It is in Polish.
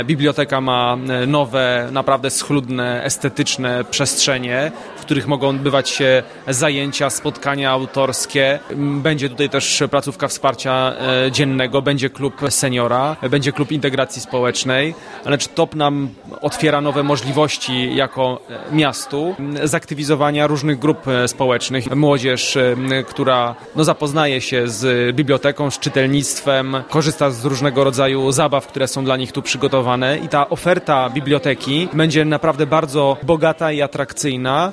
Biblioteka ma nowe, naprawdę schludne, estetyczne przestrzenie, w których mogą odbywać się zajęcia, spotkania autorskie. Będzie tutaj też placówka wsparcia dziennego, będzie klub seniora, będzie klub integracji społecznej, ale TOP nam otwiera nowe możliwości jako miastu zaktywizowania różnych grup społecznych. Młodzież, która zapoznaje się z biblioteką, z czytelnictwem, korzysta z różnego rodzaju zabaw, które są dla nich tu przygotowane i ta oferta biblioteki będzie naprawdę bardzo bogata i atrakcyjna.